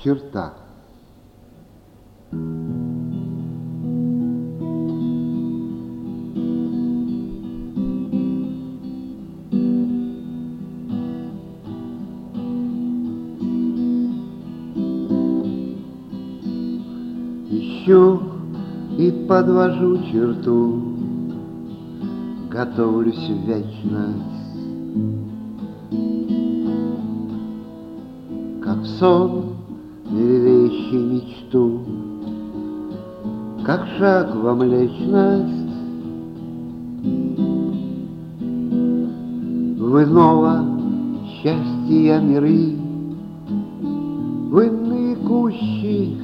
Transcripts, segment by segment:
черта. Ищу и подвожу черту, готовлюсь в вечность, как сон, лелеющий мечту, как шаг во млечность, в иного счастья миры, в иные кущи,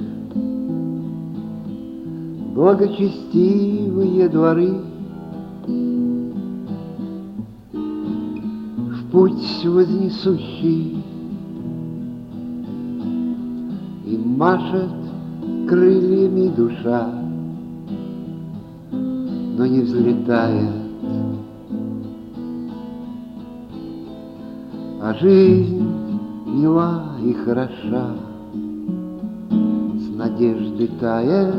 благочестивые дворы, в путь вознесущий, и машет крыльями душа, но не взлетает. А жизнь мила и хороша, с надеждой тает.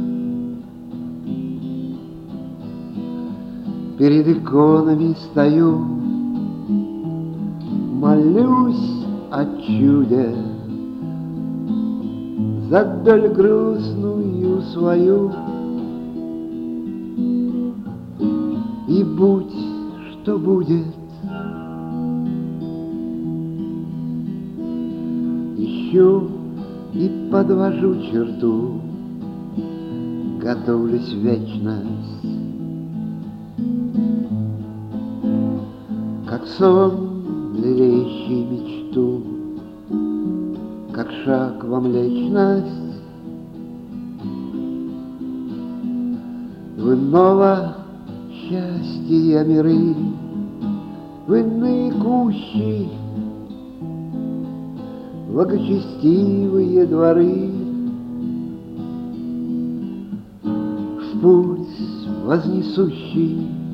Перед иконами стою, молюсь о чуде за долю грустную свою. И будь что будет, ищу и подвожу черту, готовлюсь в вечность, как сон, лелеющий мечту, как шаг во млечность, в иного счастья миры, в иные кущи, благочестивые дворы, в путь вознесущий,